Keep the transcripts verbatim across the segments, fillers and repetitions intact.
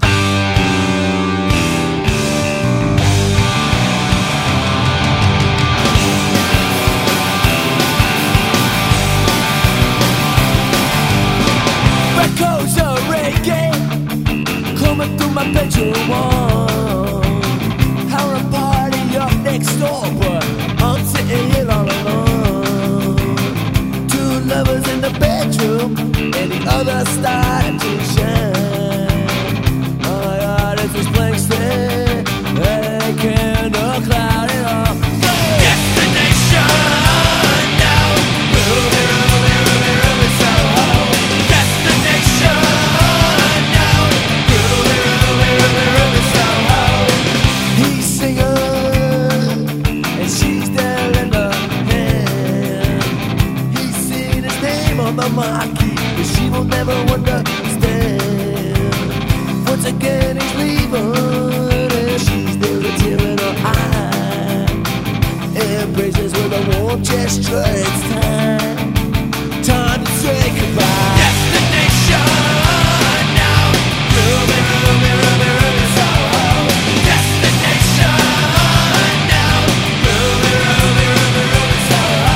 Echoes of reggae coming through my bedroom wall. Having a party up next door, but I'm sitting here all alone. Two lovers in the bedroom, and the other started to shine. Oh my God, it's this blank slate, they can't cloud it all. Destination now, Ruby, Ruby, Ruby, Ruby, Soho. Destination now, Ruby, Ruby, Ruby, Ruby, Soho. He's singing, and she's there in the hand. He's seen his name on the marquee, but she will never understand. Once again he's leaving, and she's there with a tear in her eye. Embraces with a warm gesture, it's time, time to say goodbye. Destination now, Ruby, Ruby, Ruby, Ruby, Soho. Destination now, Ruby, Ruby, Ruby, Ruby, Soho.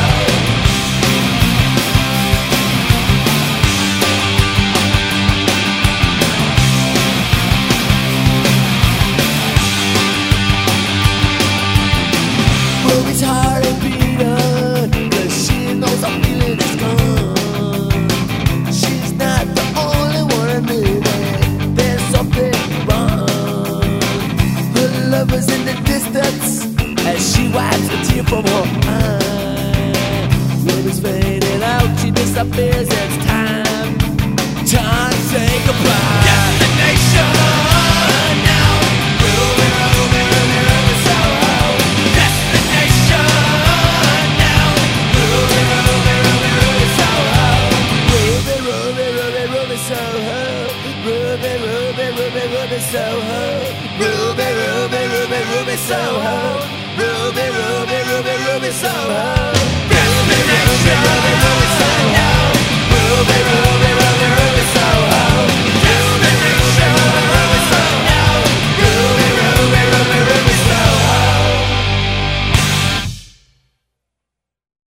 Ruby's heart is beating, 'cause she knows her feeling is gone. She's not the only one admitting there's something wrong. Her lover's in the distance as she wipes a tear from her eye. Ruby's fading out, she disappears, it's time, time to say goodbye. Destination now, Ruby, Ruby, Ruby, Ruby, Soho. Destination now, Ruby, Ruby, Ruby, Ruby, Soho. Ruby, Ruby, Ruby, Ruby, Soho. Ruby, Ruby, Ruby, Ruby, Soho. Ruby, Ruby, Ruby, Ruby, Soho.